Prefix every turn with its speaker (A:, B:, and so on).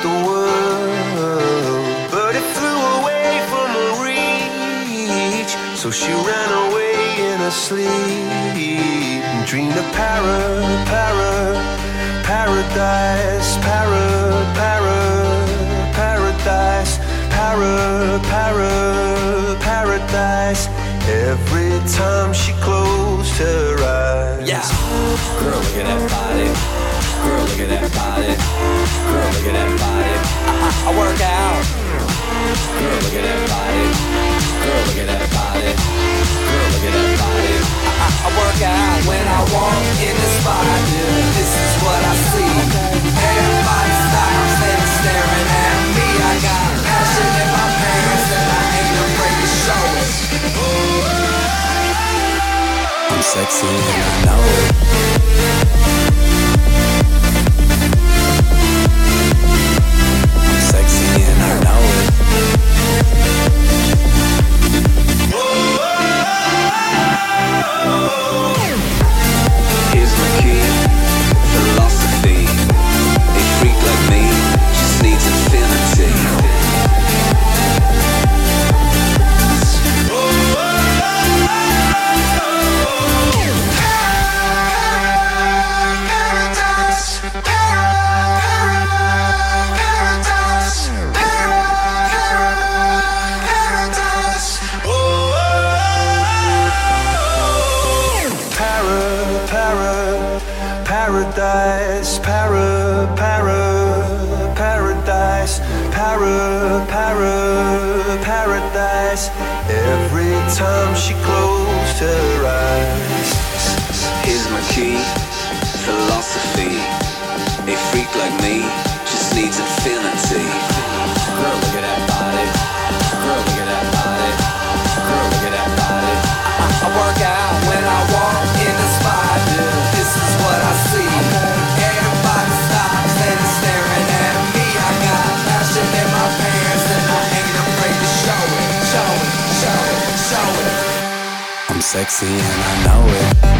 A: the world, but it flew away from her reach. So she ran away in her sleep and dreamed of paradise, paradise, paradise. Every time she closed her eyes.
B: Yeah. Girl, look at that body. Girl, look at that body. Girl, look at that body. I work out. Girl, look at that body. Girl, look at that body. Girl, look at that body. I work out. When I walk in the spot, this is what I see. Everybody stops and staring at me. I got passion in my pants and I ain't afraid to show it. I'm sexy and I know it. I'm sexy and I know it. Here's my key, philosophy. A freak like me just needs infinity.
A: Paradise, paradise. Every time she closed her eyes.
B: Here's my key, philosophy. A freak like me just needs infinity. Girl, look at that body. Girl, look at that body. Girl, look at that body. I work out when I walk in the spot. This is what I see. Everybody stops and is staring at me. I got passion in my pants and I ain't afraid to show it. Show it, show it, show it. I'm sexy and I know it.